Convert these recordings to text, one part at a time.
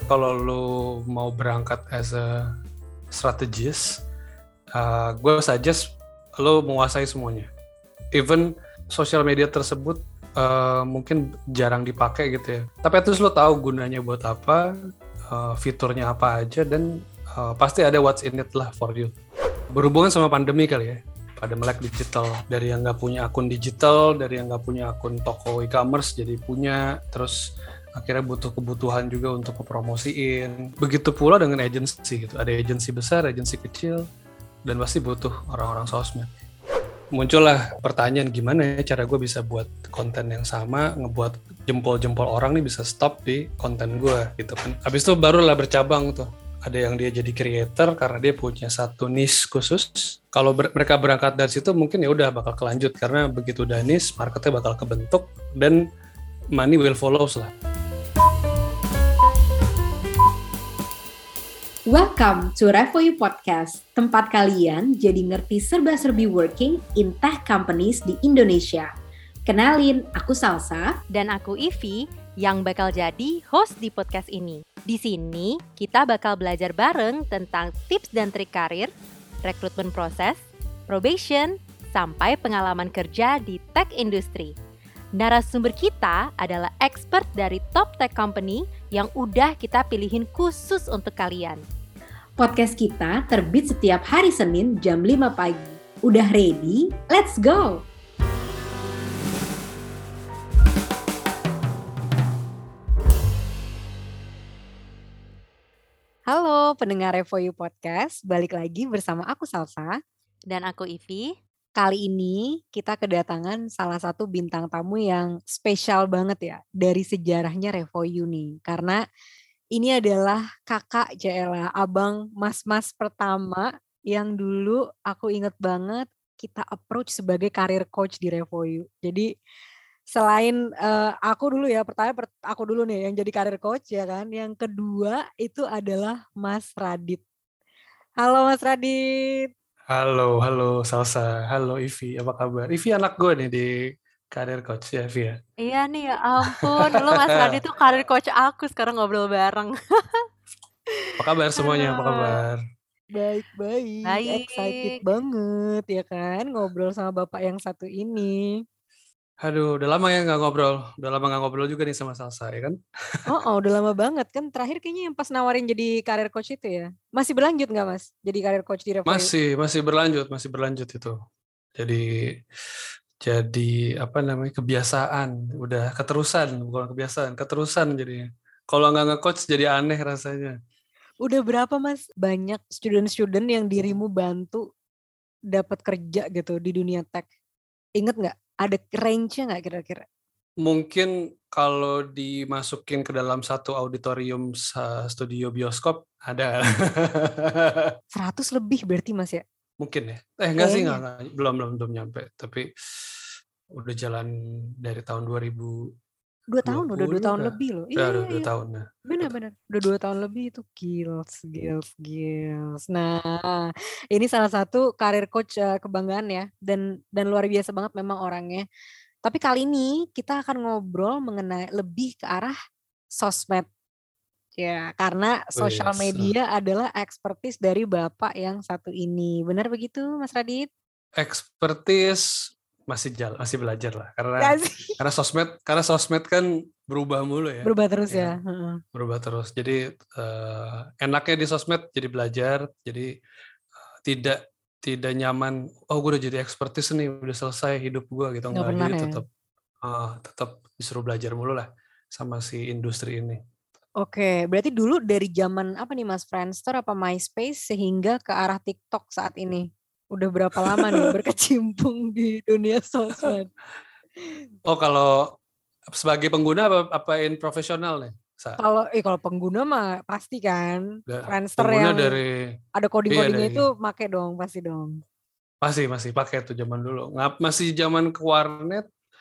kalau lu mau berangkat as a strategist, gue suggest lu menguasai semuanya. Even sosial media tersebut mungkin jarang dipakai gitu ya. Tapi terus lu tahu gunanya buat apa, fiturnya apa aja, dan pasti ada what's in it lah for you. Berhubungan sama pandemi kali ya, pada melek digital. Dari yang nggak punya akun digital, dari yang nggak punya akun toko e-commerce jadi punya, terus akhirnya butuh kebutuhan juga untuk mempromosiin. Begitu pula dengan agency gitu. Ada agency besar, agency kecil, dan pasti butuh orang-orang sosmed. Muncullah pertanyaan, gimana ya cara gue bisa buat konten yang sama, ngebuat jempol-jempol orang nih bisa stop di konten gue gitu kan. Habis itu barulah bercabang tuh. Ada yang dia jadi creator karena dia punya satu niche khusus. Kalau mereka berangkat dari situ mungkin ya udah bakal kelanjut, karena begitu udah niche, marketnya bakal kebentuk dan money will follows lah. Welcome to Revoyu Podcast, tempat kalian jadi ngerti serba-serbi working in tech companies di Indonesia. Kenalin, aku Salsa. Dan aku Ivy, yang bakal jadi host di podcast ini. Di sini, kita bakal belajar bareng tentang tips dan trik karir, rekrutmen proses, probation, sampai pengalaman kerja di tech industry. Narasumber kita adalah expert dari top tech company yang udah kita pilihin khusus untuk kalian. Podcast kita terbit setiap hari Senin jam 5 pagi. Udah ready? Let's go! Halo pendengar Revoyu Podcast, balik lagi bersama aku Salsa. Dan aku Ivy. Kali ini kita kedatangan salah satu bintang tamu yang spesial banget ya dari sejarahnya Revoyu nih. Karena ini adalah kakak Jaela, abang mas-mas pertama yang dulu aku inget banget kita approach sebagai career coach di Revoyu. Jadi selain aku dulu ya, pertama aku dulu nih yang jadi career coach ya kan. Yang kedua itu adalah Mas Radit. Halo Mas Radit. Halo Salsa, halo Ivy, apa kabar? Ivy anak gue nih di Career Coach ya, Ivy ya? Iya nih, ya ampun, dulu Mas Radit tuh career coach aku, sekarang ngobrol bareng. Apa kabar semuanya, apa kabar? Baik, excited banget ya kan ngobrol sama bapak yang satu ini. Aduh, udah lama ya nggak ngobrol juga nih sama Salsa ya kan? Udah lama banget kan, terakhir kayaknya yang pas nawarin jadi career coach itu ya. Masih berlanjut nggak Mas jadi career coach di Revoyu? Masih berlanjut itu. Jadi apa namanya, kebiasaan, udah keterusan jadinya. Kalau nggak nge-coach jadi aneh rasanya. Udah berapa Mas banyak student yang dirimu bantu dapat kerja gitu di dunia tech? Ingat nggak? Ada range-nya nggak kira-kira? Mungkin kalau dimasukin ke dalam satu auditorium studio bioskop ada. 100 lebih berarti Mas ya? Mungkin ya. Enggak sih, enggak. Belum nyampe. Tapi udah jalan dari tahun 2000. 2 tahun, udah 2 tahun lebih loh. Iya. 2 tahun. Benar. Udah 2 tahun lebih itu gils. Nah, ini salah satu career coach kebanggaan ya. Dan luar biasa banget memang orangnya. Tapi kali ini kita akan ngobrol mengenai lebih ke arah sosmed. Ya, karena social media adalah expertise dari Bapak yang satu ini. Benar begitu, Mas Radit? Expertise masih belajar lah, karena sosmed kan berubah mulu ya. Berubah terus ya. Berubah terus. Jadi enaknya di sosmed jadi belajar, jadi tidak nyaman. Oh, gue udah jadi expertise nih, udah selesai hidup gue gitu. Enggak, jadi tetap disuruh belajar mulu lah sama si industri ini. Oke, berarti dulu dari zaman apa nih Mas, Friendster apa MySpace sehingga ke arah TikTok saat ini? Udah berapa lama nih berkecimpung di dunia sosmed? Oh, kalau sebagai pengguna apa in profesional nih? Kalau pengguna mah pasti kan. Friendster yang dari, ada coding-codingnya itu make dong, pasti dong. Masih pakai tuh zaman dulu. Masih zaman ke warnet,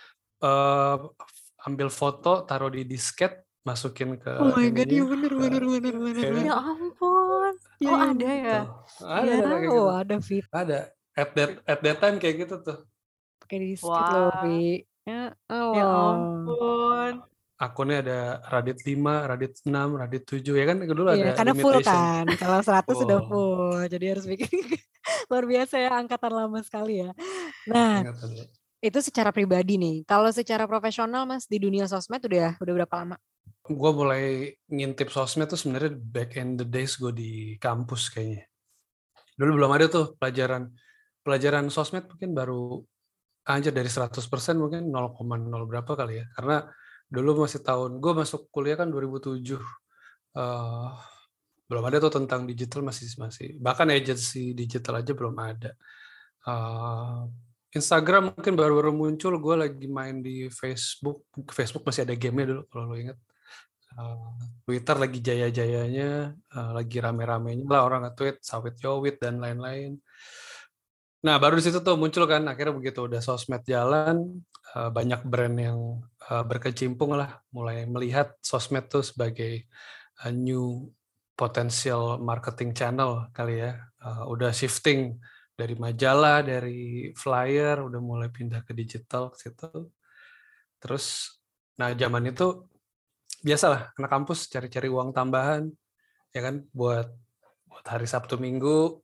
ambil foto, taruh di disket, masukin ke oh my god, iya bener. Ya ampun. Ada ya? Ada fit. Ada. At that time kayak gitu tuh. Pakai disket loh, Vi. Ya ampun. akunnya ada Radit 5, Radit 6, Radit 7 ya kan dulu Iya, ada karena full limitation. kan. Kalau 100 sudah Oh, full. Jadi harus bikin luar biasa ya, angkatan lama sekali ya. Nah, ingat dulu. itu secara pribadi nih. Kalau secara profesional Mas di dunia sosmed udah berapa lama? Gue mulai ngintip sosmed tuh sebenarnya back in the days gue di kampus kayaknya. Dulu belum ada tuh pelajaran sosmed, mungkin baru anjir dari 100% mungkin 0,0 berapa kali ya. Karena dulu masih gue masuk kuliah kan 2007. eh, Belum ada tuh tentang digital, masih bahkan agency digital aja belum ada. Eh, Instagram mungkin baru-baru muncul, gue lagi main di Facebook. Facebook masih ada gamenya dulu kalau lo ingat. Twitter lagi jaya-jayanya, lagi rame-ramenya lah orang nge-tweet sawit jowit dan lain-lain. Nah, baru di situ tuh muncul kan, akhirnya begitu udah sosmed jalan, banyak brand yang berkecimpung lah, mulai melihat sosmed tuh sebagai new potential marketing channel kali ya. Udah shifting dari majalah, dari flyer, udah mulai pindah ke digital ke situ. Terus, nah zaman itu biasalah anak kampus cari-cari uang tambahan, ya kan, buat hari Sabtu Minggu,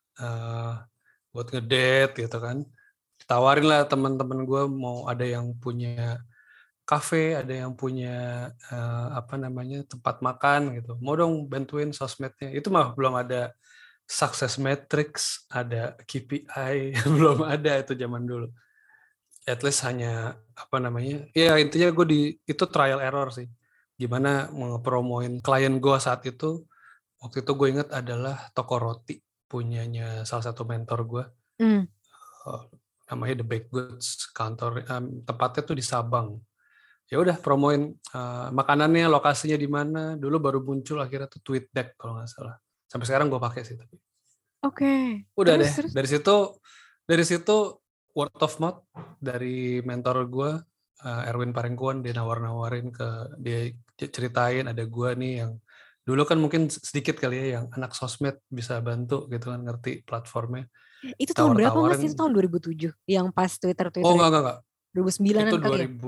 buat ngedate gitu kan. Tawarin lah teman-teman gue, mau ada yang punya kafe, ada yang punya tempat makan gitu. Mau dong bantuin sosmednya. Itu mah belum ada success metrics, ada KPI, belum ada itu zaman dulu. At least hanya ya intinya itu trial error sih. Gimana ngepromoin klien gue saat itu. Waktu itu gue ingat adalah toko roti punyanya salah satu mentor gue. Namanya The Baked Goods, tempatnya tuh di Sabang. Ya udah promoin makanannya, lokasinya di mana. Dulu baru muncul akhirnya tuh TweetDeck kalau nggak salah. Sampai sekarang gue pakai sih tapi. Oke. Udah Terus, deh. terus. Dari situ word of mouth dari mentor gue, Erwin Parengkuan, dia nawar-nawarin dia ceritain ada gue nih yang dulu kan mungkin sedikit kali ya yang anak sosmed bisa bantu gitu kan, ngerti platformnya. Itu tahun berapa Mas? Tawar-tawarin. Itu tahun 2007 yang pas Twitter-Twitter Oh enggak. 2009-an Itu kali ya?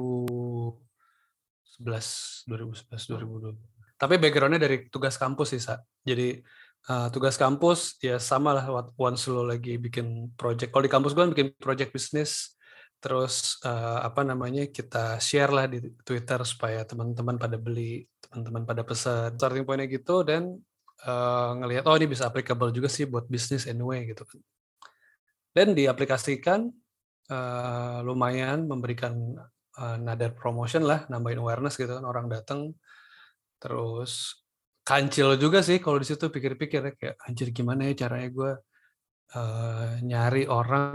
2011, 2020. Tapi backgroundnya dari tugas kampus sih, Sa. Jadi tugas kampus ya sama lah, once lo lagi bikin project. Kalau di kampus gue bikin project bisnis, terus kita share lah di Twitter supaya teman-teman pada beli, teman-teman pada pesan. Starting point-nya gitu, dan ngelihat ini bisa applicable juga sih buat bisnis anyway gitu kan. Dan diaplikasikan, lumayan memberikan nadar promotion lah, nambahin awareness gitu kan, orang datang. Terus kancil juga sih kalau di situ pikir-pikir ya, kayak anjir gimana ya caranya gue nyari orang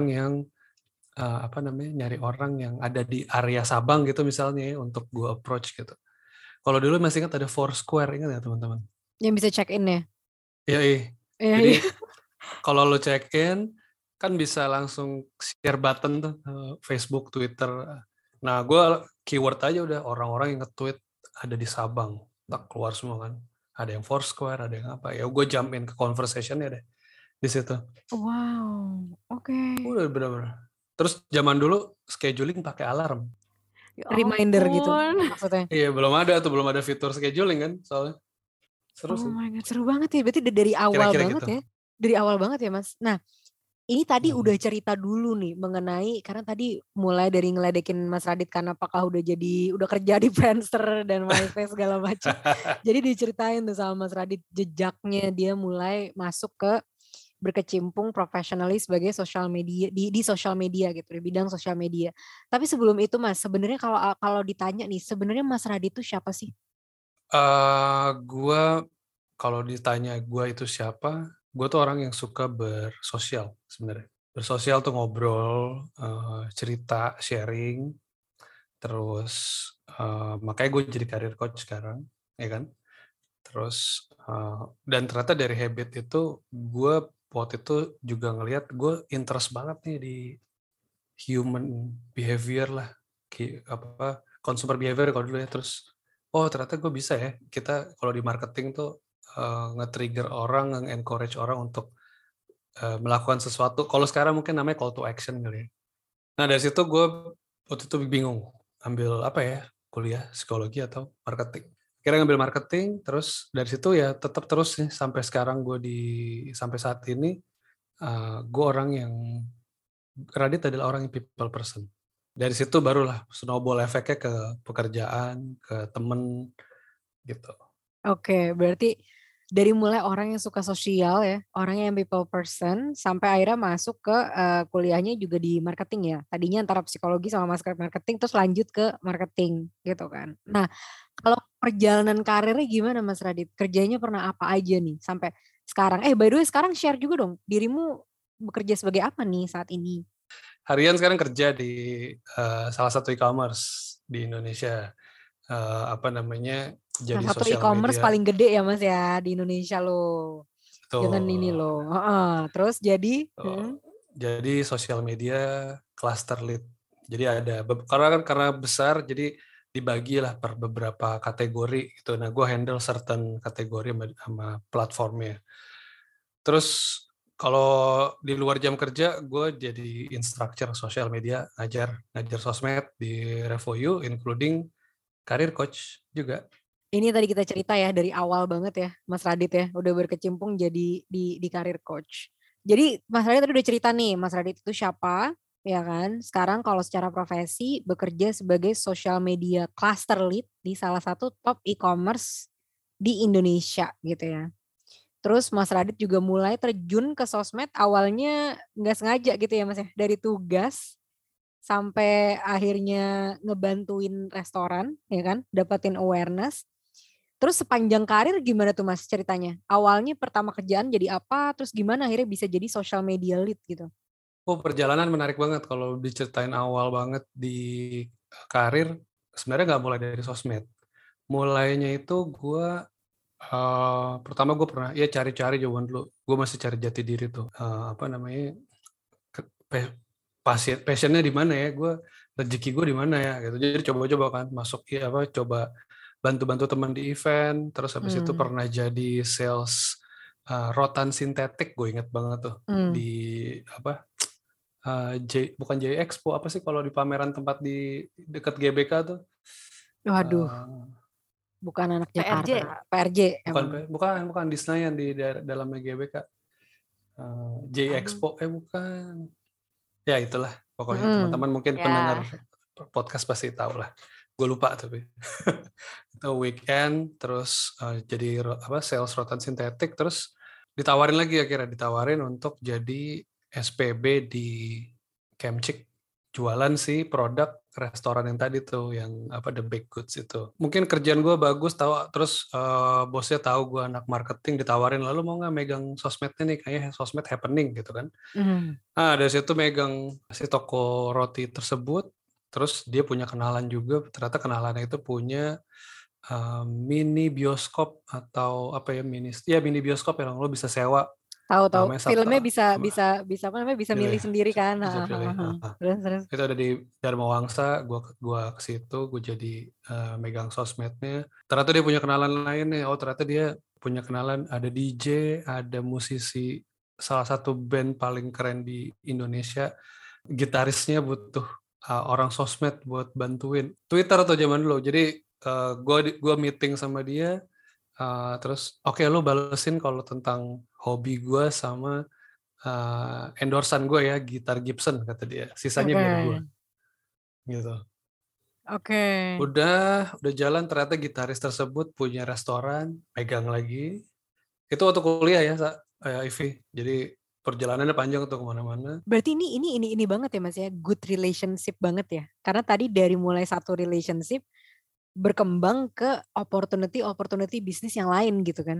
yang ada di area Sabang gitu misalnya ya, untuk gue approach gitu. Kalau dulu masih ingat ada Foursquare, ingat ya teman-teman? Yang bisa check in ya? Iya. Iya, Jadi iya. kalau lo check in kan bisa langsung share button tuh, Facebook, Twitter. Nah, gue keyword aja udah orang-orang yang nge-tweet ada di Sabang, tak keluar semua kan. Ada yang Foursquare, ada yang apa. Ya gue jump in ke conversation-nya deh di situ. Wow, oke. Udah bener-bener. Terus zaman dulu scheduling pakai alarm. Ya Reminder gitu ampun. maksudnya. Iya, belum ada fitur scheduling kan soalnya. Seru sih. Oh my God, seru banget ya. Berarti dari awal Kira-kira banget gitu. ya. Dari awal banget ya Mas. Nah, ini tadi Hmm. udah cerita dulu nih mengenai, karena tadi mulai dari ngeledekin Mas Radit kan apakah udah kerja di Friendster dan MySpace segala macam. Jadi diceritain tuh sama Mas Radit jejaknya dia mulai masuk ke berkecimpung professionally sebagai social media di social media gitu, di bidang sosial media. Tapi sebelum itu Mas, sebenarnya kalau ditanya nih, sebenarnya Mas Radit itu siapa sih? Kalau ditanya gue itu siapa, gue tuh orang yang suka bersosial sebenarnya. Bersosial tuh ngobrol, cerita, sharing, terus makanya gue jadi career coach sekarang, ya kan. Terus dan ternyata dari habit itu gue waktu itu juga ngelihat gue interest banget nih di human behavior lah, consumer behavior kalau dulu ya. Terus ternyata gue bisa ya, kita kalau di marketing tuh nge-trigger orang, nge-encourage orang untuk melakukan sesuatu. Kalau sekarang mungkin namanya call to action kali ya. Nah dari situ gue waktu itu bingung ambil apa ya, kuliah psikologi atau marketing. Kira ngambil marketing, terus dari situ ya tetap terus nih sampai sekarang sampai saat ini gue orang yang Radit adalah orang yang people person. Dari situ barulah snowball efeknya ke pekerjaan, ke temen gitu. Oke, berarti dari mulai orang yang suka sosial ya, orang yang people person, sampai akhirnya masuk ke kuliahnya juga di marketing ya. Tadinya antara psikologi sama marketing, terus lanjut ke marketing gitu kan. Nah, kalau perjalanan karirnya gimana Mas Radit? Kerjanya pernah apa aja nih sampai sekarang? By the way sekarang share juga dong, dirimu bekerja sebagai apa nih saat ini? Harian sekarang kerja di salah satu e-commerce di Indonesia. Apa namanya, jadi Salah satu sosial e-commerce media. paling gede ya Mas ya di Indonesia loh. Jangan ini Tuh, loh. Terus jadi jadi sosial media cluster lead. Jadi ada karena besar, jadi dibagi lah per beberapa kategori gitu. Nah, gue handle certain kategori sama platformnya. Terus kalau di luar jam kerja, gue jadi instructor sosial media, ngajar sosmed di RevoU, including career coach juga. ini tadi kita cerita ya dari awal banget ya Mas Radit ya udah berkecimpung jadi di karir coach. Jadi Mas Radit tadi udah cerita nih Mas Radit itu siapa ya kan. Sekarang kalau secara profesi bekerja sebagai social media cluster lead di salah satu top e-commerce di Indonesia gitu ya. Terus Mas Radit juga mulai terjun ke sosmed awalnya nggak sengaja gitu ya Mas ya. Dari tugas sampai akhirnya ngebantuin restoran ya kan. Dapatin awareness. Terus sepanjang karir gimana tuh Mas ceritanya? Awalnya pertama kerjaan jadi apa, terus gimana akhirnya bisa jadi social media lead gitu? Oh, perjalanan menarik banget kalau diceritain awal banget di karir. Sebenarnya nggak mulai dari sosmed. Mulainya itu gue pertama gue pernah ya cari-cari jawaban dulu. Gue masih cari jati diri tuh. Apa namanya? Passionnya di mana ya? Gue rezeki gue di mana ya? Gitu. Jadi coba-coba kan masuk ya apa? Coba bantu-bantu teman di event. Terus habis itu pernah jadi sales rotan sintetik. Gue inget banget tuh di apa? Bukan J Expo, apa sih kalau di pameran tempat di dekat GBK tuh? Waduh, Uh, bukan anak PRJ. Jakarta. PRJ emang. bukan di Senayan di dalamnya GBK. J Aduh. Expo, bukan. Ya itulah, pokoknya Mm-mm. teman-teman mungkin pendengar Ya. podcast pasti tahu lah. Gue lupa tapi. Itu weekend, terus jadi sales rotan sintetik, terus ditawarin lagi akhirnya ditawarin untuk jadi SPB di Kemcik, jualan sih produk restoran yang tadi tuh, yang the baked goods itu. Mungkin kerjaan gue bagus, terus bosnya tahu gue anak marketing, ditawarin lalu mau nggak megang sosmednya nih, kayaknya sosmed happening gitu kan. Dari situ megang si toko roti tersebut, terus dia punya kenalan juga, ternyata kenalannya itu punya mini bioskop atau mini bioskop yang lo bisa sewa. Tahu-tahu Namanya filmnya bisa apa milih pilih, sendiri sendiri kan. bisa pilih. Terus. Itu ada di Dharma Wangsa, gua ke situ, gue jadi megang sosmednya. Ternyata dia punya kenalan lain nih. Oh, ternyata dia punya kenalan, ada DJ, ada musisi salah satu band paling keren di Indonesia. Gitarisnya butuh orang sosmed buat bantuin. Twitter atau zaman dulu. Jadi gue meeting sama dia, terus oke, lu balesin kalau tentang hobi gue sama endorsan gue ya, gitar Gibson kata dia. Sisanya Oke. biar gue gitu. Oke. Udah jalan, ternyata gitaris tersebut punya restoran, pegang lagi. Itu waktu kuliah ya, Ivi. Jadi perjalanannya panjang tuh kemana-mana. Berarti ini banget ya Mas ya, good relationship banget ya. Karena tadi dari mulai satu relationship berkembang ke opportunity bisnis yang lain gitu kan.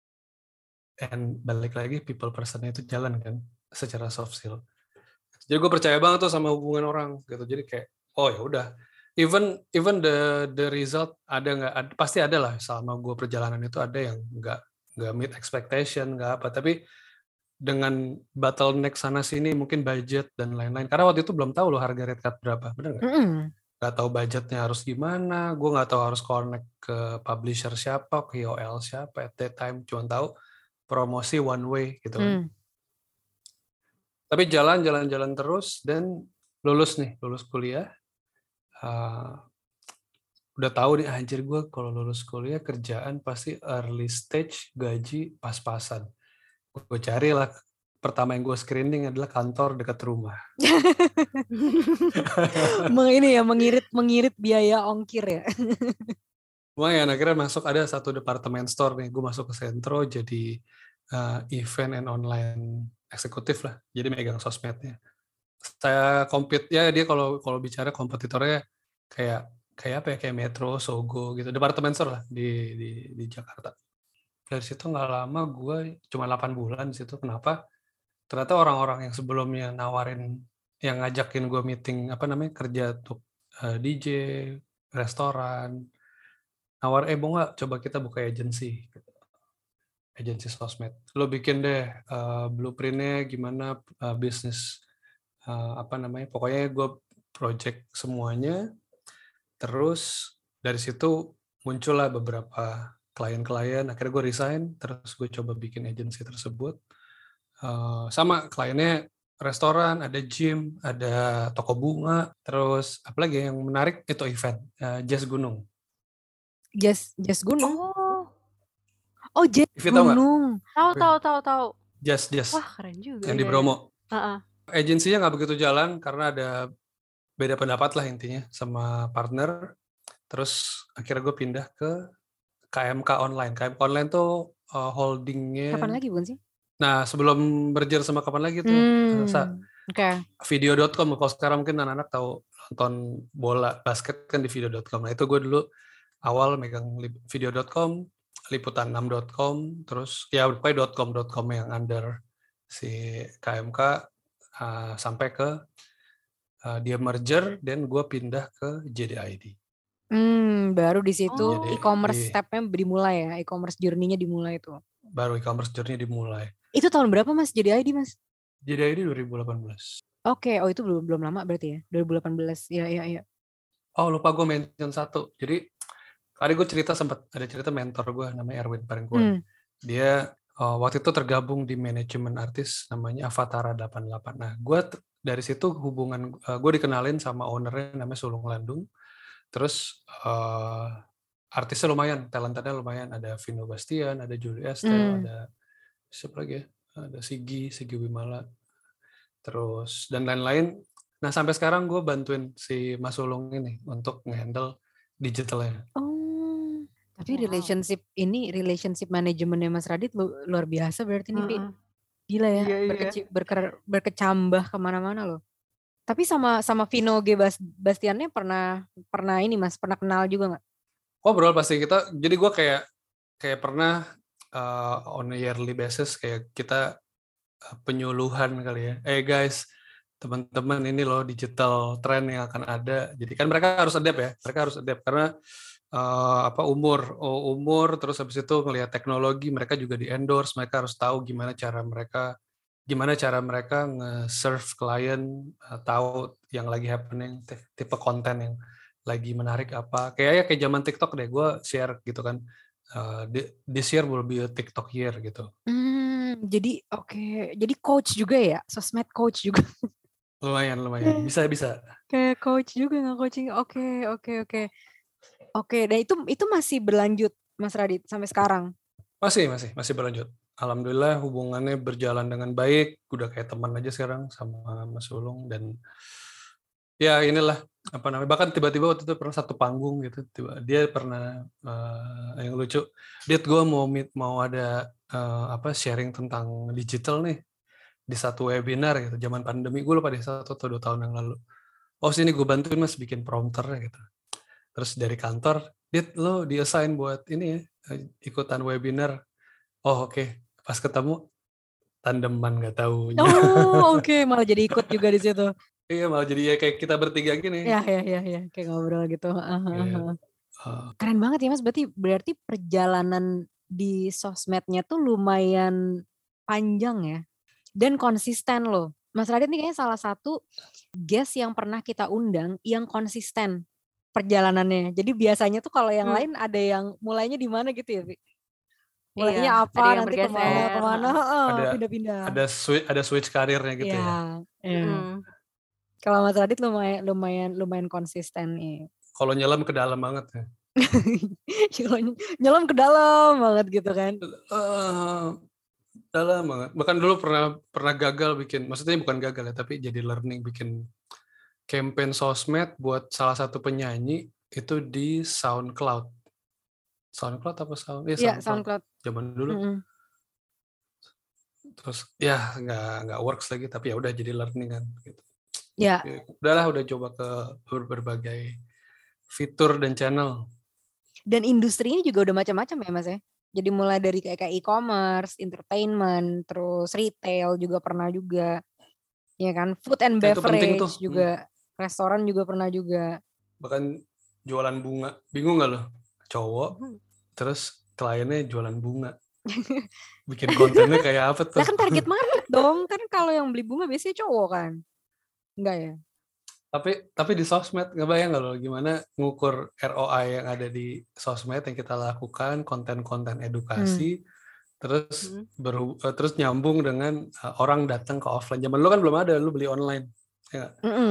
Dan balik lagi people person itu jalan kan secara soft skill. Jadi gue percaya banget tuh sama hubungan orang gitu. Jadi kayak oh ya udah, even the result ada nggak, pasti ada lah selama gue perjalanan itu, ada yang nggak meet expectation, nggak apa, tapi dengan bottleneck sana sini, mungkin budget dan lain-lain, karena waktu itu belum tahu loh harga red card berapa, bener nggak? Nggak tahu budgetnya harus gimana, gue nggak tahu harus connect ke publisher siapa, ke KOL siapa at that time, cuma tahu promosi one way gitu kan. Tapi jalan terus dan lulus kuliah. udah tahu nih anjir gue kalau lulus kuliah kerjaan pasti early stage gaji pas-pasan. Gue carilah pertama yang gue screening adalah kantor dekat rumah. Ini ya mengirit biaya ongkir ya. Lumayan akhirnya masuk ada satu departemen store nih. Gue masuk ke Sentro jadi event and online eksekutif lah. Jadi megang sosmednya. Saya compete ya dia kalau bicara kompetitornya kayak apa ya kayak Metro, Sogo gitu. Departemen store lah di Jakarta. Dari situ nggak lama gue cuma 8 bulan di situ. Kenapa? Ternyata orang-orang yang sebelumnya nawarin yang ngajakin gue meeting kerja untuk DJ, restoran, nawar mau nggak coba kita buka agensi sosmed. Lo bikin deh blueprintnya gimana bisnis pokoknya gue project semuanya. Terus dari situ muncullah beberapa klien-klien. Akhirnya gue resign, terus gue coba bikin agensi tersebut. Sama kliennya restoran, ada gym, ada toko bunga, terus apalagi yang menarik itu event jazz gunung. Jazz gunung. Oh, jazz gunung. Tahu. Jazz. Wah, keren juga. Yang di Bromo. Agensinya nggak begitu jalan karena ada beda pendapat lah intinya sama partner. Terus akhirnya gue pindah ke KMK Online. KMK Online tuh holdingnya. Kapan lagi bukan sih? Nah, sebelum merger sama kapan lagi tuh? Video.com. Kalau sekarang mungkin anak-anak tahu nonton bola basket kan di video.com. Nah, itu gue dulu awal megang video.com, liputan6.com, terus ya pokoknya .com yang under si KMK sampai ke dia merger dan gue pindah ke JDID. Baru di situ e-commerce step-nya dimulai ya, e-commerce journey-nya dimulai tuh. Baru e-commerce journey dimulai. Itu tahun berapa Mas JDID Mas? JDID 2018. Oke, itu belum lama berarti ya, 2018. Iya. Oh lupa gue mention satu. Jadi tadi gue ada cerita mentor gue namanya Erwin Parengkuan. Dia waktu itu tergabung di manajemen artis namanya Avatara 88. Nah gue dari situ hubungan gue dikenalin sama ownernya namanya Sulung Landung. Terus artisnya lumayan, talentanya lumayan. Ada Vino Bastian, ada Julie Estelle, ada siapa lagi ya? Ada Sigi Wimala. Terus dan lain-lain. Nah sampai sekarang gue bantuin si Mas Sulung ini untuk nge-handle digitalnya. Oh, tapi relationship manajemennya Mas Radit luar biasa berarti nih, Pi. Gila ya, berkecambah kemana-mana loh. Tapi sama Vino G. Bastiannya pernah ini Mas, pernah kenal juga nggak? Ngobrol pasti kita. Jadi gue kayak pernah on a yearly basis kayak kita penyuluhan kali ya. Guys, teman-teman ini loh digital trend yang akan ada. Jadi kan mereka harus adapt ya. Mereka harus adapt karena umur terus habis itu ngelihat teknologi, mereka juga di endorse. Mereka harus tahu gimana cara mereka nge-serve klien, tahu yang lagi happening, tipe konten yang lagi menarik apa. Kayak zaman TikTok deh, gue share gitu kan. This year will be a TikTok year gitu. Jadi jadi coach juga ya, sosmed coach juga. Lumayan, bisa. Kayak coach juga nge-coaching. Oke, dan itu masih berlanjut Mas Radit sampai sekarang? Masih berlanjut. Alhamdulillah hubungannya berjalan dengan baik, udah kayak teman aja sekarang sama Mas Sulung dan ya inilah bahkan tiba-tiba waktu itu pernah satu panggung gitu, dia pernah yang lucu, Dit gue mau ada sharing tentang digital nih di satu webinar gitu, zaman pandemi, gue lupa deh 1 atau 2 tahun yang lalu. Oh sini gue bantuin Mas bikin prompter gitu. Terus dari kantor, Dit lo di-assign buat ini ya, ikutan webinar. Oh oke. Pas ketemu tandeman nggak taunya. Oh oke. Malah jadi ikut juga di situ. Iya malah jadi ya kayak kita bertiga gini. Ya kayak ngobrol gitu. Keren banget ya Mas. Berarti perjalanan di sosmednya tuh lumayan panjang ya. Dan konsisten loh. Mas Radit ini kayaknya salah satu guest yang pernah kita undang yang konsisten perjalanannya. Jadi biasanya tuh kalau yang lain ada yang mulainya di mana gitu ya, Pi? Mulainya apa nanti kemana pindah-pindah. Ada switch karirnya gitu ya. Kalau Mas Radit lumayan konsisten nih. Kalau nyelam ke dalam banget ya. Nyelam ke dalam banget gitu kan. Eh, dalam banget. Bahkan dulu pernah gagal bikin, maksudnya bukan gagal ya, tapi jadi learning bikin campaign sosmed buat salah satu penyanyi itu di SoundCloud. SoundCloud apa Sound? Iya, Iya, SoundCloud. SoundCloud. Zaman dulu. Terus ya nggak works lagi, tapi ya udah jadi learning kan. Gitu. Ya, Udahlah, udah coba ke berbagai fitur dan channel. dan industrinya juga udah macam-macam ya Mas ya. Jadi mulai dari kayak e-commerce, entertainment, terus retail juga pernah juga. Ya kan, food and Nah, itu penting tuh. beverage juga, restoran juga pernah juga. Bahkan jualan bunga. Bingung nggak lo? Cowok, terus kliennya jualan bunga. Bikin kontennya kayak apa tuh? Lah kan target market dong. Kan kalau yang beli bunga biasanya cowok kan. Enggak ya? Tapi di sosmed, nggak bayang nggak lo gimana ngukur ROI yang ada di sosmed yang kita lakukan, konten-konten edukasi, terus nyambung dengan orang datang ke offline. Zaman lo kan belum ada, lo beli online. Ya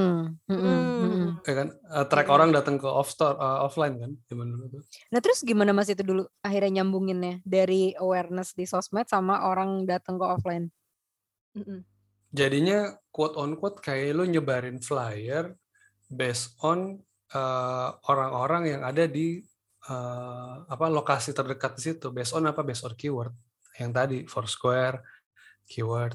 kan? Track orang datang ke offline kan zaman dulu tuh. Nah terus gimana Mas itu dulu akhirnya nyambunginnya dari awareness di sosmed sama orang datang ke offline? Jadinya quote on quote kayak lu nyebarin flyer based on orang-orang yang ada di lokasi terdekat di situ, based on keyword yang tadi Foursquare keyword.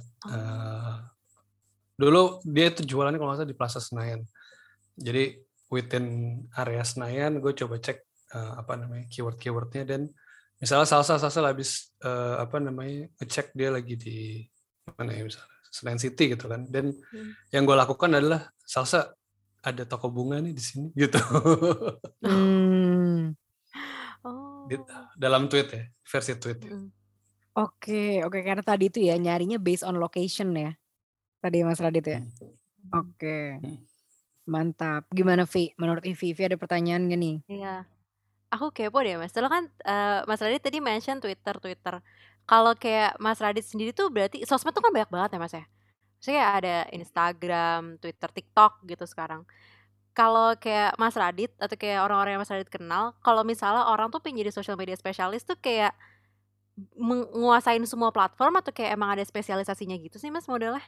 Dulu dia itu jualannya kalau nggak salah di Plaza Senayan, jadi within area Senayan gue coba cek keywordnya, dan misalnya salsa habis ngecek dia lagi di mana ya, misalnya Senayan City gitu kan, dan yang gue lakukan adalah salsa ada toko bunga nih di sini gitu. Dalam tweet ya, versi tweet. Oke, karena tadi itu ya nyarinya based on location ya. Tadi Mas Radit ya. Oke. Mantap. Gimana Vi? Menurut Vivi ada pertanyaan gak nih? Iya. Aku kepo deh Mas. Soalnya kan Mas Radit tadi mention Twitter. Kalau kayak Mas Radit sendiri tuh berarti sosmed tuh kan banyak banget ya Mas ya. Maksudnya kayak ada Instagram, Twitter, TikTok gitu sekarang. Kalau kayak Mas Radit atau kayak orang-orang yang Mas Radit kenal, kalau misalnya orang tuh pengen jadi social media spesialis tuh kayak menguasain semua platform atau kayak emang ada spesialisasinya gitu sih Mas modelnya?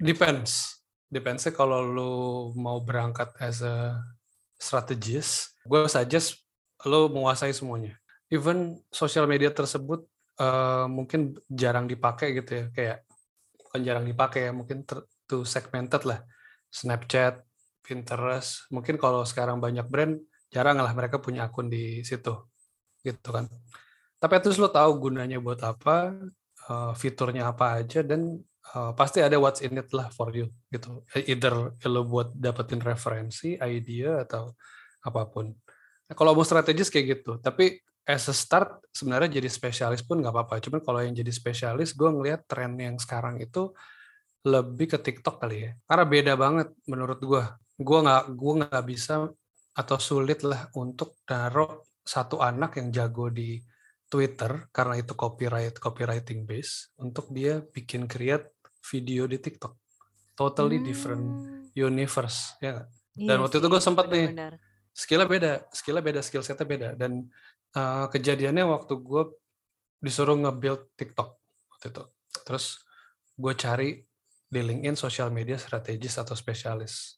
Depends-nya kalau lu mau berangkat as a strategist, gue suggest lo menguasai semuanya. Even social media tersebut mungkin jarang dipakai gitu ya, kayak bukan jarang dipakai ya, mungkin too segmented lah. Snapchat, Pinterest, mungkin kalau sekarang banyak brand, jarang lah mereka punya akun di situ, gitu kan. Tapi terus lo tahu gunanya buat apa, fiturnya apa aja, dan pasti ada what's in it lah for you, gitu. Either lo buat dapetin referensi, idea, atau apapun. Nah, kalau mau strategis kayak gitu, tapi as a start sebenarnya jadi spesialis pun nggak apa-apa. Cuman kalau yang jadi spesialis, gue ngelihat tren yang sekarang itu lebih ke TikTok kali ya. Karena beda banget menurut gue. Gue nggak bisa atau sulit lah untuk taruh satu anak yang jago di Twitter karena itu copywriting base untuk dia bikin create video di TikTok. Totally different universe, ya nggak? Dan waktu itu gue sempat nih, skillnya beda, skill setnya beda. Dan kejadiannya waktu gue disuruh nge-build TikTok waktu itu. Terus gue cari di LinkedIn social media strategis atau spesialis.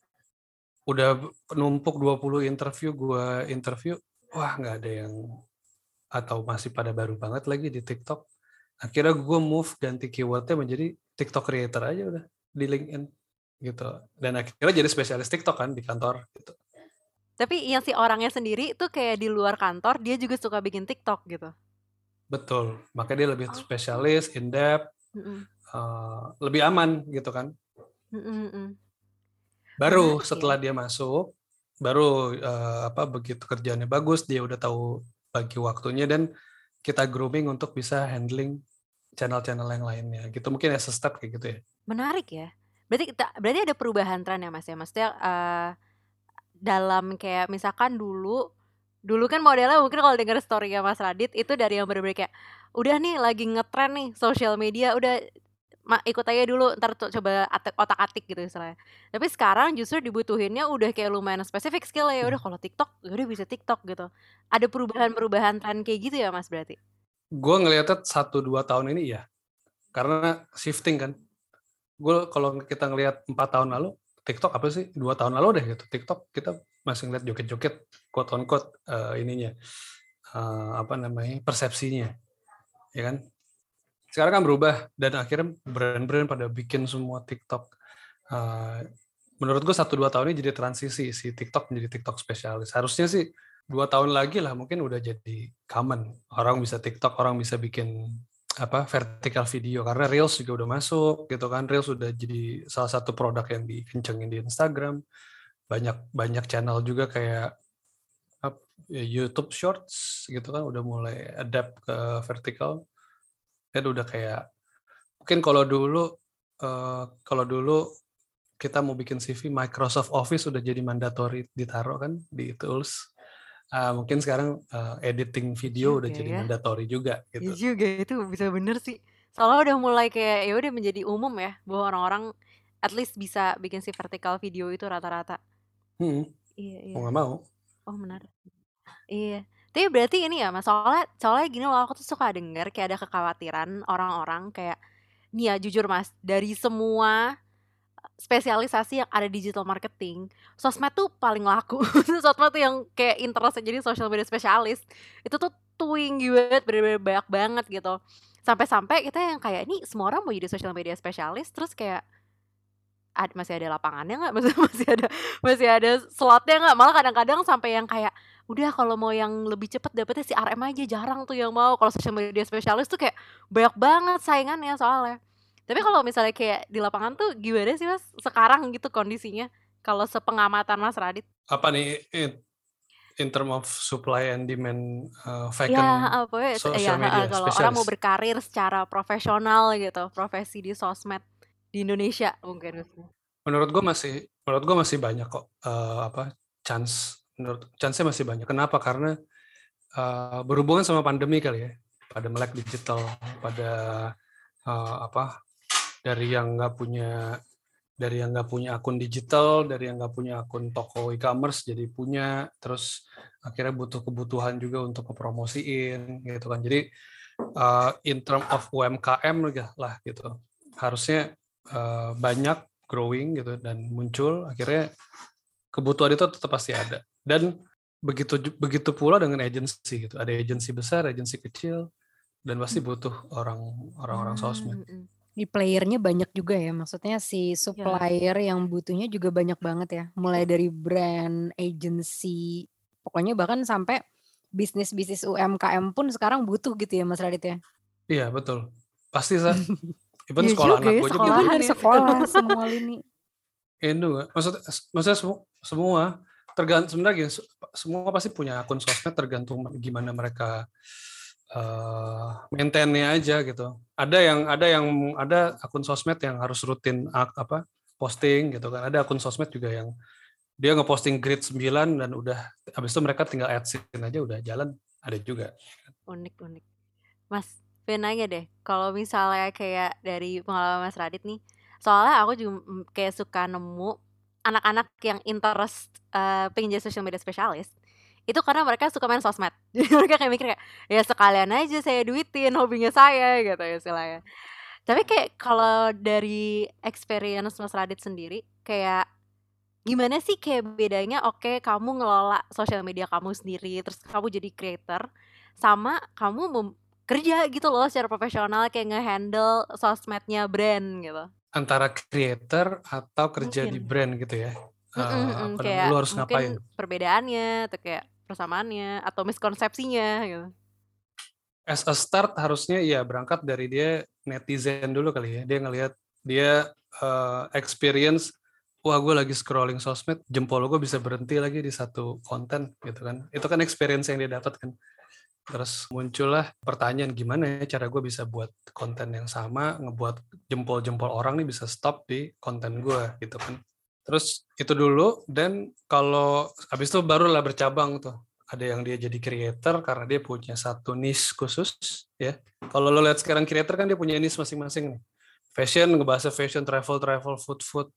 Udah numpuk 20 interview, gue interview, wah nggak ada yang, atau masih pada baru banget lagi di TikTok. Akhirnya gue move ganti keywordnya menjadi TikTok creator aja udah di LinkedIn gitu. Dan akhirnya jadi spesialis TikTok kan di kantor gitu. Tapi yang si orangnya sendiri tuh kayak di luar kantor dia juga suka bikin TikTok gitu. Betul, makanya dia lebih spesialis, in depth, lebih aman gitu kan. Baru setelah dia masuk, baru begitu kerjaannya bagus, dia udah tahu bagi waktunya, dan kita grooming untuk bisa handling channel-channel yang lainnya gitu. Mungkin as a step kayak gitu ya. Menarik ya. Berarti ada perubahan tren ya Mas ya. Maksudnya dalam kayak misalkan dulu kan modelnya mungkin kalau denger story-nya Mas Radit itu dari yang bener-bener kayak udah nih lagi ngetren nih social media, udah ikut aja dulu, ntar coba otak-atik gitu istilahnya. Tapi sekarang justru dibutuhinnya udah kayak lumayan spesifik skill ya. Udah kalau TikTok, ya udah bisa TikTok gitu. Ada perubahan-perubahan tren kayak gitu ya Mas berarti? Gue ngeliatnya 1-2 tahun ini ya, karena shifting kan. Gue kalau kita ngelihat 4 tahun lalu, TikTok apa sih? 2 tahun lalu deh gitu. TikTok kita masih ngeliat joget-joget, quote on quote persepsinya, ya kan? Sekarang kan berubah dan akhirnya brand-brand pada bikin semua TikTok. Menurut gue 1-2 tahun ini jadi transisi si TikTok menjadi TikTok spesialis. Harusnya sih 2 tahun lagi lah mungkin udah jadi common. Orang bisa TikTok, orang bisa bikin vertical video karena Reels juga udah masuk gitu kan. Reels udah jadi salah satu produk yang dikencengin di Instagram. Banyak channel juga kayak YouTube Shorts gitu kan udah mulai adapt ke vertical. Dan udah kayak mungkin kalau dulu kita mau bikin CV, Microsoft Office udah jadi mandatory ditaruh kan di tools. Mungkin sekarang editing video udah jadi mandatory juga gitu. Iya juga, itu bisa bener sih. Soalnya udah mulai kayak ya udah menjadi umum ya bahwa orang-orang at least bisa bikin si vertical video itu rata-rata. Iya. Mau nggak mau. Oh menarik. Iya. Tapi berarti ini ya Mas, soalnya gini loh, aku tuh suka denger kayak ada kekhawatiran orang-orang kayak nih ya jujur Mas, dari semua spesialisasi yang ada digital marketing, sosmed tuh paling laku. Sosmed tuh yang kayak interest jadi social media spesialis. Itu tuh tinggi banget, bener-bener banyak banget gitu. Sampai-sampai kita yang kayak ini semua orang mau jadi social media spesialis, terus kayak masih ada lapangannya nggak? Masih ada slotnya nggak? Malah kadang-kadang sampai yang kayak udah kalau mau yang lebih cepet dapetnya si RM aja, jarang tuh yang mau. Kalau social media spesialis tuh kayak banyak banget saingannya soalnya. Tapi kalau misalnya kayak di lapangan tuh gimana sih Mas sekarang gitu kondisinya? Kalau sepengamatan Mas Radit? Apa nih in term of supply and demand vacant social media kalau orang mau berkarir secara profesional gitu, profesi di sosmed di Indonesia mungkin. Menurut gue masih banyak kok chance-nya masih banyak. Kenapa? Karena berhubungan sama pandemi kali ya, pada melek digital, pada dari yang nggak punya akun digital, dari yang nggak punya akun toko e-commerce jadi punya, terus akhirnya butuh kebutuhan juga untuk ngepromosiin gitu kan. Jadi in term of UMKM lah gitu, harusnya banyak growing gitu dan muncul, akhirnya kebutuhan itu tetap pasti ada. Dan begitu pula dengan agency gitu, ada agency besar, agency kecil, dan pasti butuh orang-orang sosmed. Di playernya banyak juga ya, maksudnya si supplier yang butuhnya juga banyak banget ya, mulai dari brand, agency, pokoknya bahkan sampai bisnis UMKM pun sekarang butuh gitu ya Mas Radit ya? Iya betul, pasti even sekolah anak gue juga dari sekolah semua lini. Maksudnya semua tergantung, sebenarnya semua pasti punya akun sosmed, tergantung gimana mereka maintain-nya aja gitu. Ada akun sosmed yang harus rutin posting gitu kan. Ada akun sosmed juga yang dia ngeposting grade 9 dan udah habis itu mereka tinggal add-in aja udah jalan, ada juga. Unik. Mas, pengen nanya deh, kalau misalnya kayak dari pengalaman Mas Radit nih, soalnya aku juga kayak suka nemu anak-anak yang interest pengen jadi social media spesialis, itu karena mereka suka main sosmed. Jadi mereka kayak mikir kayak, ya sekalian aja saya duitin hobinya saya gitu ya istilahnya. Tapi kayak kalau dari experience Mas Radit sendiri, kayak gimana sih kayak bedanya oke kamu ngelola sosial media kamu sendiri, terus kamu jadi creator, sama kamu kerja gitu loh secara profesional kayak nge-handle sosmednya brand gitu. Antara creator atau kerja di brand gitu ya. Kayak lu harus ngapain? Perbedaannya atau kayak persamaannya atau miskonsepsinya gitu. As a start harusnya ya berangkat dari dia netizen dulu kali ya. Dia ngelihat dia experience, wah gue lagi scrolling sosmed, jempol gue bisa berhenti lagi di satu konten gitu kan. Itu kan experience yang dia dapat kan. Terus muncullah pertanyaan, gimana ya cara gue bisa buat konten yang sama, ngebuat jempol-jempol orang nih bisa stop di konten gue gitu kan. Terus itu dulu, dan kalau habis itu barulah bercabang tuh. Ada yang dia jadi creator karena dia punya satu niche khusus ya. Kalau lo lihat sekarang creator kan dia punya niche masing-masing nih. fashion, ngebahas fashion, travel, food,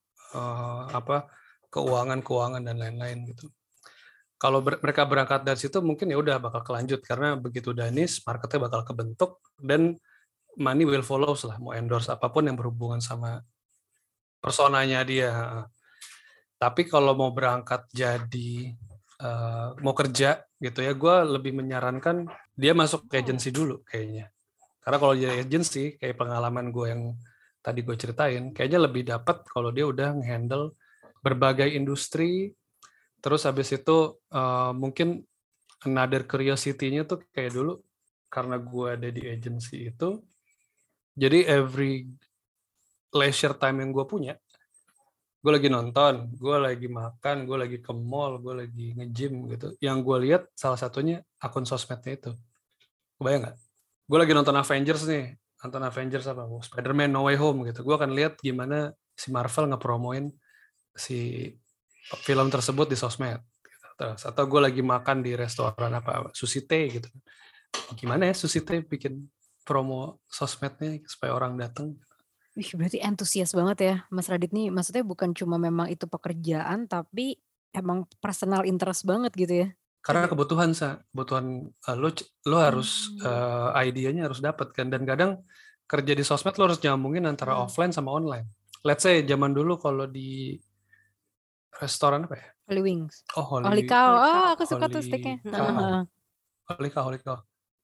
keuangan dan lain-lain gitu. Kalau mereka berangkat dari situ mungkin ya udah bakal kelanjut, karena begitu udah niche, marketnya bakal kebentuk dan money will follow lah, mau endorse apapun yang berhubungan sama personanya dia. Tapi kalau mau berangkat jadi mau kerja gitu ya, gue lebih menyarankan dia masuk ke agency dulu kayaknya. Karena kalau jadi agency, kayak pengalaman gue yang tadi gue ceritain, kayaknya lebih dapat kalau dia udah nge-handle berbagai industri. Terus habis itu mungkin another curiosity-nya tuh kayak dulu, karena gue ada di agency itu, jadi every leisure time yang gue punya, gue lagi nonton, gue lagi makan, gue lagi ke mall, gue lagi nge-gym gitu. Yang gue lihat salah satunya akun sosmednya itu. Kebayang nggak? Gue lagi nonton Avengers nih, nonton Avengers apa? Spider-Man No Way Home gitu. Gue akan lihat gimana si Marvel ngepromoin si film tersebut di sosmed. Gitu. Terus, atau gue lagi makan di restoran apa, Sushi Tei gitu. Gimana ya Sushi Tei bikin promo sosmednya supaya orang datang. Wih, berarti antusias banget ya Mas Radit nih. Maksudnya bukan cuma memang itu pekerjaan, tapi emang personal interest banget gitu ya. Karena kebutuhan lo harus idenya harus dapat kan, dan kadang kerja di sosmed lo harus nyambungin antara offline sama online. Let's say zaman dulu kalau di restoran apa ya? Holy Wings. Oh, Holy Cow. Oh, aku suka tuh steaknya. Holy Cow.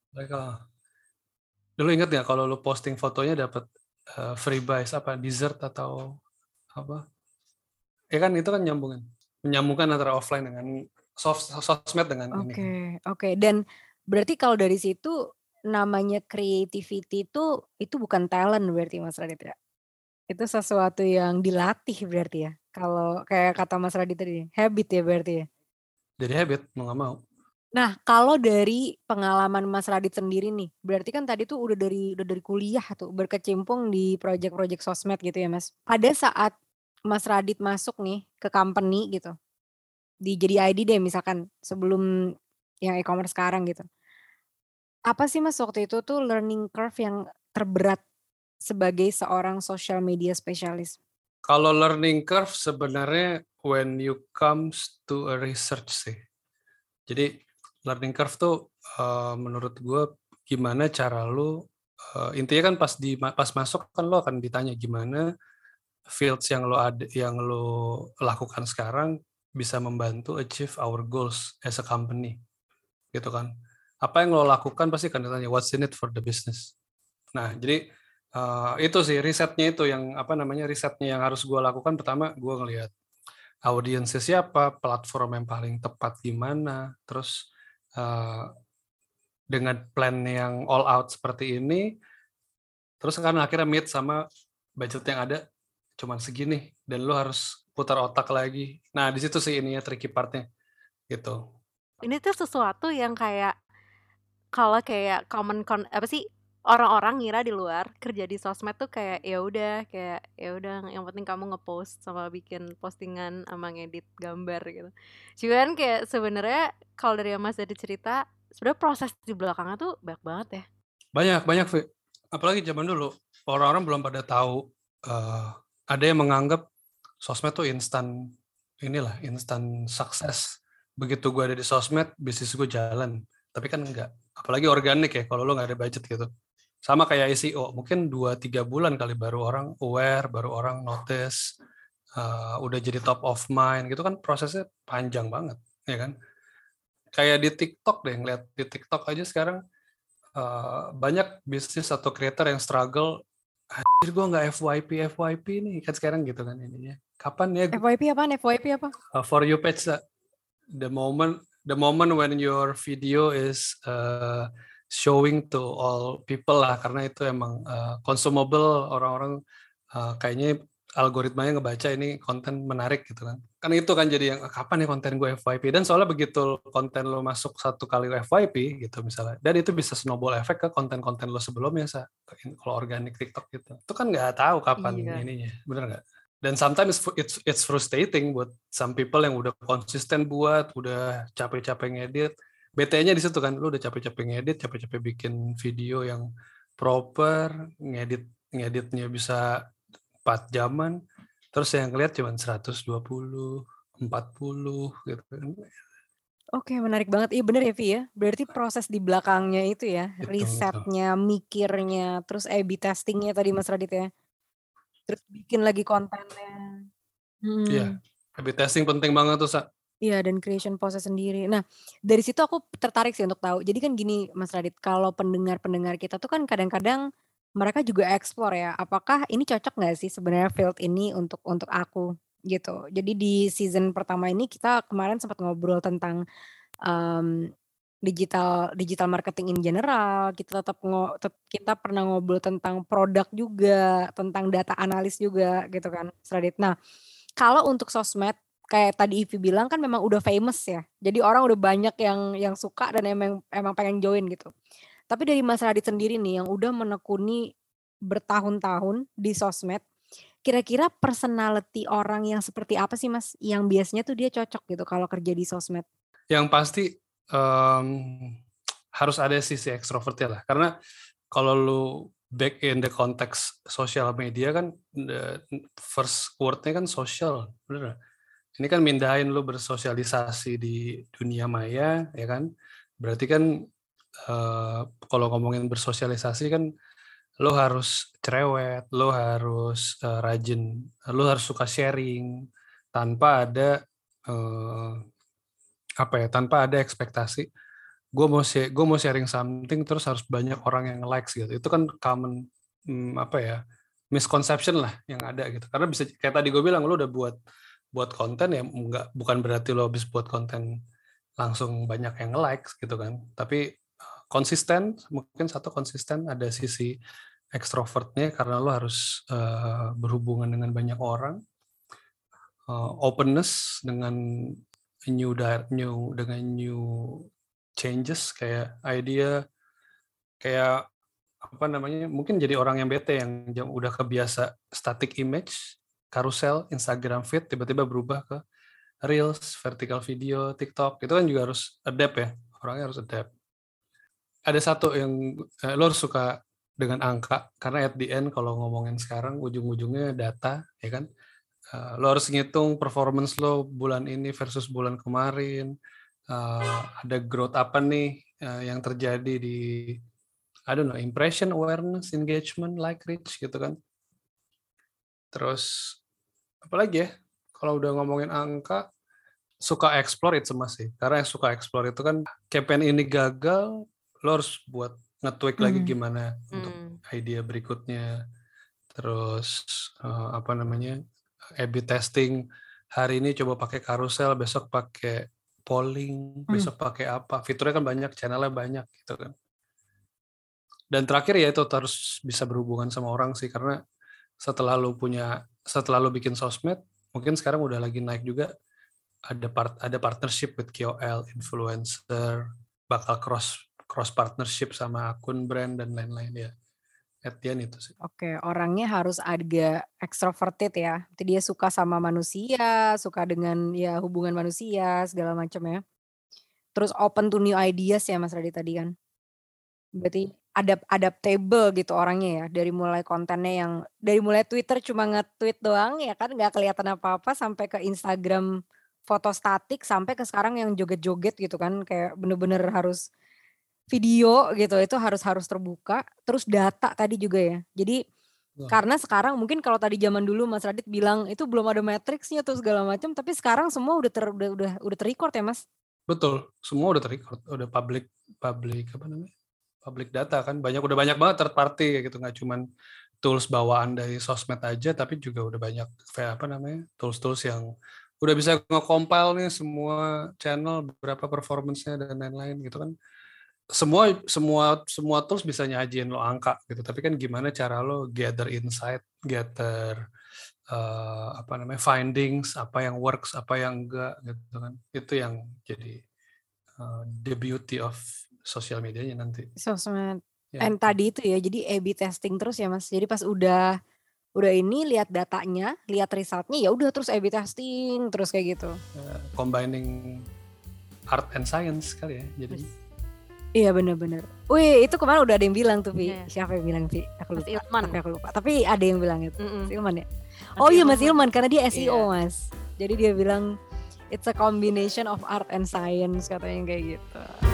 Dulu inget nggak kalau lo posting fotonya dapat free buys apa, dessert atau apa? Ya kan itu kan menyambungkan antara offline dengan sosmed dengan ini. Oke. Dan berarti kalau dari situ namanya creativity itu bukan talent berarti Mas Radit ya? Itu sesuatu yang dilatih berarti ya? Kalau kayak kata Mas Radit tadi, habit ya berarti ya? Jadi habit, mau nggak mau. Nah, kalau dari pengalaman Mas Radit sendiri nih, berarti kan tadi tuh udah dari kuliah tuh berkecimpung di project-project sosmed gitu ya, Mas. Pada saat Mas Radit masuk nih ke company gitu, jadi ID deh misalkan sebelum yang e-commerce sekarang gitu. Apa sih Mas waktu itu tuh learning curve yang terberat sebagai seorang social media specialist? Kalau learning curve sebenarnya when you comes to a research sih. Jadi learning curve tuh menurut gue gimana cara lu intinya kan pas masuk kan lo akan ditanya gimana fields yang lo lakukan sekarang bisa membantu achieve our goals as a company gitu kan. Apa yang lo lakukan pasti akan ditanya what's in it for the business. Nah, jadi itu sih risetnya yang harus gue lakukan. Pertama gue ngelihat audiensnya siapa, platform yang paling tepat gimana, terus dengan plan yang all out seperti ini, terus kan akhirnya meet sama budget yang ada cuman segini, dan lo harus putar otak lagi. Nah di situ sih ininya tricky partnya gitu. Ini tuh sesuatu yang kayak kalau kayak orang-orang ngira di luar kerja di sosmed tuh kayak ya udah yang penting kamu ngepost sama bikin postingan sama ngedit gambar gitu. Cuman kayak sebenarnya kalau dari yang Mas Dadi cerita, sebenarnya proses di belakangnya tuh banyak banget ya. Banyak, Vi. Apalagi zaman dulu orang-orang belum pada tahu. Ada yang menganggap sosmed tuh instan sukses. Begitu gue ada di sosmed, bisnis gue jalan. Tapi kan enggak. Apalagi organik ya, kalau lo nggak ada budget gitu. Sama kayak SEO, mungkin 2-3 bulan kali baru orang aware, baru orang notice, udah jadi top of mind gitu kan, prosesnya panjang banget, ya kan? Kayak di TikTok deh, ngeliat di TikTok aja sekarang banyak bisnis atau creator yang struggle, anjir gue nggak FYP nih, kan sekarang gitu kan ininya. Kapan ya? FYP apa? For you page, the moment when your video is showing to all people lah, karena itu emang consumable, orang-orang kayaknya algoritmanya ngebaca ini konten menarik gitu kan itu kan jadi yang kapan ya konten gue FYP, dan soalnya begitu konten lo masuk satu kali FYP gitu misalnya, dan itu bisa snowball effect ke konten-konten lo sebelumnya kalau organik TikTok gitu, itu kan nggak tahu kapan ininya, bener nggak? Dan sometimes it's frustrating buat some people yang udah konsisten udah capek-capek ngedit. BT-nya di situ kan, lu udah capek-capek ngedit, capek-capek bikin video yang proper, ngedit ngeditnya bisa 4 jaman, terus yang ngeliat cuma 120, 40 gitu kan. Oke, menarik banget. Iya bener ya, Vi ya. Berarti proses di belakangnya itu ya, Gitu. risetnya, mikirnya, terus A/B testingnya tadi Mas Radit ya. Terus bikin lagi kontennya. Iya, A/B testing penting banget tuh, Sa. Iya, dan creation process sendiri. Nah, dari situ aku tertarik sih untuk tahu. Jadi kan gini Mas Radit, kalau pendengar-pendengar kita tuh kan kadang-kadang mereka juga explore ya, apakah ini cocok nggak sih sebenarnya field ini untuk aku gitu. Jadi di season pertama ini kita kemarin sempat ngobrol tentang digital marketing in general, kita kita pernah ngobrol tentang produk juga, tentang data analis juga gitu kan, Mas Radit. Nah, kalau untuk sosmed kayak tadi Ivi bilang kan memang udah famous ya. Jadi orang udah banyak yang suka dan emang pengen join gitu. Tapi dari Mas Radit sendiri nih yang udah menekuni bertahun-tahun di sosmed, kira-kira personality orang yang seperti apa sih Mas yang biasanya tuh dia cocok gitu kalau kerja di sosmed? Yang pasti harus ada sisi ekstrovertnya lah. Karena kalau lu back in the context social media kan, the first word-nya kan social, bener nggak? Ini kan mindahin lu bersosialisasi di dunia maya, ya kan? Berarti kan kalau ngomongin bersosialisasi kan lo harus cerewet, lo harus rajin, lo harus suka sharing tanpa ada tanpa ada ekspektasi. Gue mau sharing something terus harus banyak orang yang likes gitu. Itu kan common misconception lah yang ada gitu. Karena bisa kayak tadi gue bilang lo udah buat konten ya bukan berarti lo habis buat konten langsung banyak yang likes gitu kan. Tapi konsisten, mungkin konsisten ada sisi ekstrovertnya karena lo harus berhubungan dengan banyak orang, openness dengan new changes kayak idea, kayak mungkin jadi orang yang bete yang udah kebiasa static image, carousel, Instagram feed tiba-tiba berubah ke Reels, vertical video, TikTok, itu kan juga harus adapt ya, orangnya harus adapt. Ada satu yang lo harus suka dengan angka, karena at the end kalau ngomongin sekarang ujung-ujungnya data, ya kan? Lo harus ngitung performance lo bulan ini versus bulan kemarin, ada growth apa nih yang terjadi di impression, awareness, engagement, like reach gitu kan. Terus apalagi ya, kalau udah ngomongin angka, suka explore itu sih. Karena yang suka explore itu kan campaign ini gagal, lo harus buat nge-tweak lagi gimana untuk idea berikutnya. Terus A/B testing, hari ini coba pakai carousel, besok pakai polling, besok pakai apa. Fiturnya kan banyak, channelnya banyak gitu kan. Dan terakhir ya itu harus bisa berhubungan sama orang sih, karena setelah lo bikin sosmed, mungkin sekarang udah lagi naik juga ada partnership with KOL, influencer, bakal cross partnership sama akun brand dan lain-lain ya. At the end itu sih. Oke, orangnya harus agak extroverted ya. Jadi dia suka sama manusia, suka dengan ya hubungan manusia segala macam ya. Terus open to new ideas ya Mas Radit tadi kan. Berarti adaptable gitu orangnya ya. Dari mulai kontennya dari mulai Twitter cuma nge-tweet doang ya kan nggak kelihatan apa-apa sampai ke Instagram foto statik sampai ke sekarang yang joget-joget gitu kan kayak bener-bener harus video gitu itu harus terbuka. Terus data tadi juga ya. Jadi karena sekarang mungkin kalau tadi zaman dulu Mas Radit bilang itu belum ada matriksnya tuh segala macam, tapi sekarang semua udah terrecord ya Mas? Betul, semua udah terrecord, udah public data kan, udah banyak banget third party kayak gitu, nggak cuman tools bawaan dari sosmed aja, tapi juga udah banyak tools yang udah bisa nge-compile nih semua channel, berapa performance-nya dan lain-lain gitu kan. Semua tools bisa nyajin lo angka gitu, tapi kan gimana cara lo gather insight, findings, apa yang works, apa yang enggak gitu kan. Itu yang jadi the beauty of social medianya nanti. Sosmed. Ya. Tadi itu ya, jadi A/B testing terus ya Mas. Jadi pas udah ini lihat datanya, lihat resultnya ya udah terus A/B testing terus kayak gitu. Combining art and science kali ya. Jadi Iya benar-benar. Wih, itu kemarin udah ada yang bilang tuh, Vi. Iya. Siapa yang bilang, Vi? Aku Mas lupa. Ilman. Aku lupa. Tapi ada yang bilang itu. Mm-mm. Mas Ilman ya? Mas Oh iya, Mas Ilman. Ilman karena dia SEO, Iya. Mas. Jadi dia bilang it's a combination of art and science katanya kayak gitu.